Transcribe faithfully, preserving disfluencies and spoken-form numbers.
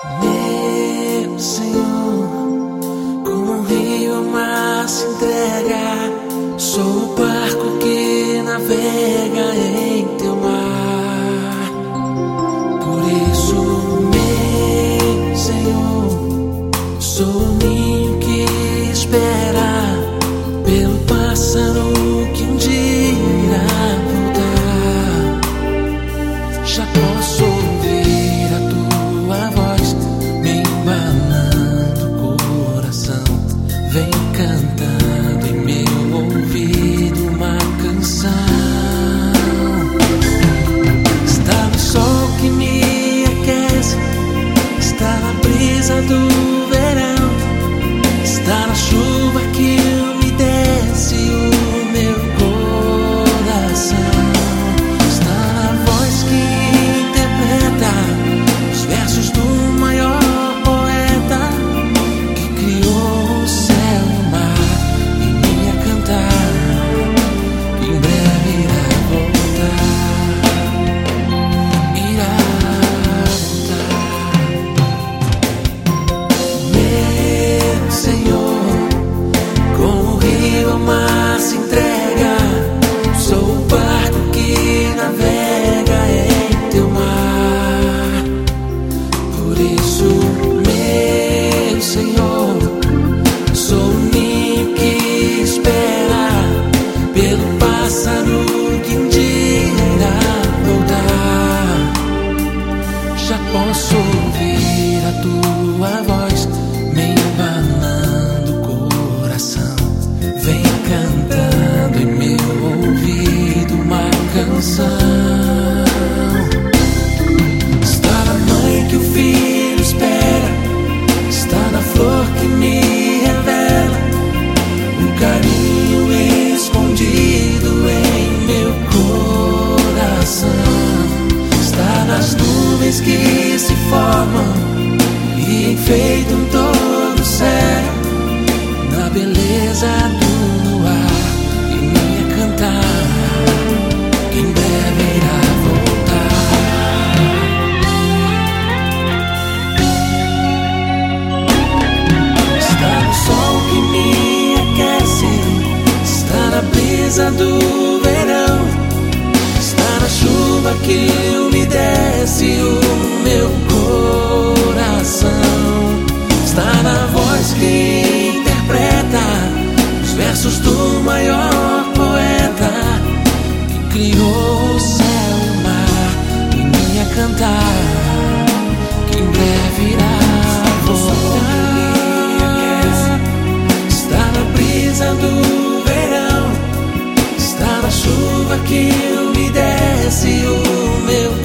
Meu Senhor, como um rio o mar se entrega, sou o barco que navega em teu mar. Por isso, meu Senhor, sou o ninho que espera pelo pássaro que um dia irá voltar. Já posso ouvir a tua voz me embalando o coração, vem cantando em meu ouvido uma canção. Está no sol que me aquece, está na brisa do verão, está na chuva que umedece o meu coração, está na voz que interpreta os versos do maior poeta que criou o céu e o mar e me a cantar, que em breve irá voltar, irá voltar. Meu Senhor, como o rio ao mar se entrega, sou o barco que navega em teu mar. Por isso, meu Senhor, sou o ninho que espera pelo pássaro que um dia irá voltar. Já posso ouvir a tua voz me embalando o coração, vem cantando em meu ouvido uma canção. Está na mãe que o filho espera, está na flor que me revela um carinho escondido em meu coração. Está nas nuvens que se formam e enfeitam todo o céu, na beleza do luar e me a cantar, que em breve irá voltar. Está no sol que me aquece, está na brisa do verão, está na chuva que umedece o meu coração, está na voz que interpreta os versos do maior poeta que criou o céu e o mar e me a cantar, que em breve irá voltar. Está na brisa do verão, está na chuva que umedece o meu